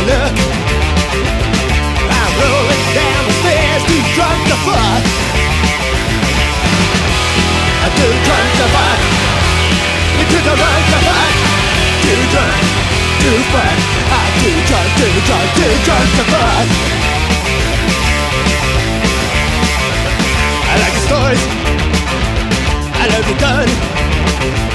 look. I'm rolling down the stairs, too drunk to fuck. Too drunk to fuck. Too drunk to fuck. Too drunk to fuck. I'm too drunk to fuck. I like the stories, I love the gun.